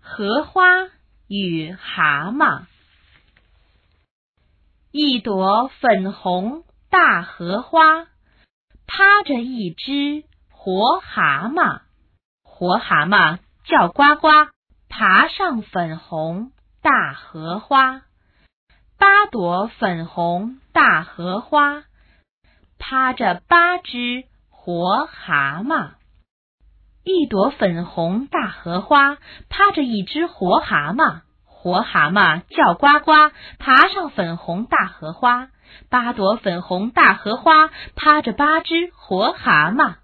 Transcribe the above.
荷花与蛤蟆。一朵粉红大荷花，趴着一只活蛤蟆。活蛤蟆叫呱呱，爬上粉红大荷花。8朵粉红大荷花，趴着8只活蛤蟆。一朵粉红大荷花，趴着一只活蛤蟆。活蛤蟆叫呱呱，爬上粉红大荷花。8朵粉红大荷花，趴着8只活蛤蟆。